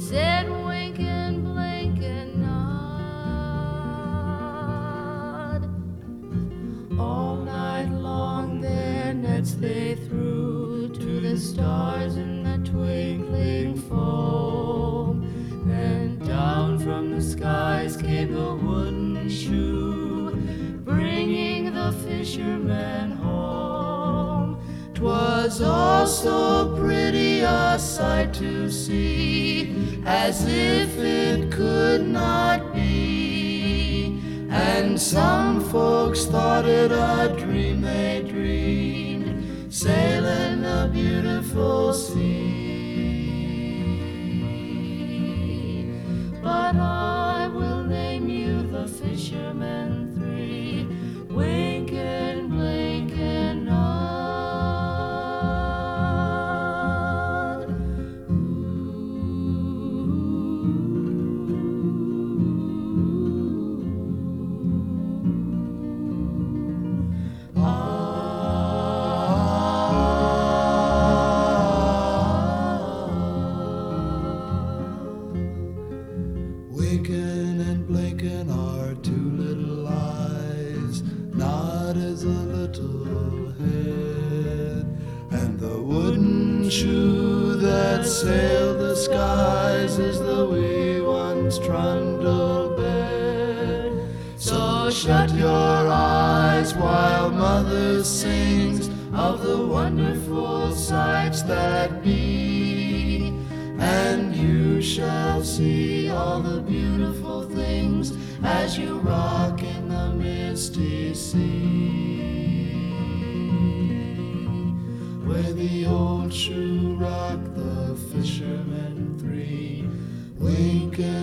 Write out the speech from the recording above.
said wink and blink and nod. All night long their nets they threw to the stars in the twinkling foam. Then down from the skies came the wooden shoe, bringing the fishermen home. 'Twas all so pretty a sight to see, as if it could not be. And some folks thought it a dream they dreamed, sailing the beautiful sea. But I will name you the fishermen three, wink and blink and nod. Winking and blinking our two little eyes, nod as a little head. And the wooden shoe that sailed the skies is the wee one's trundle bed. So shut your eyes while mother sings of the wonderful sights that be, and you shall see all the beautiful things as you rock in the misty sea. Where the old shoe rocked the fishermen three, winking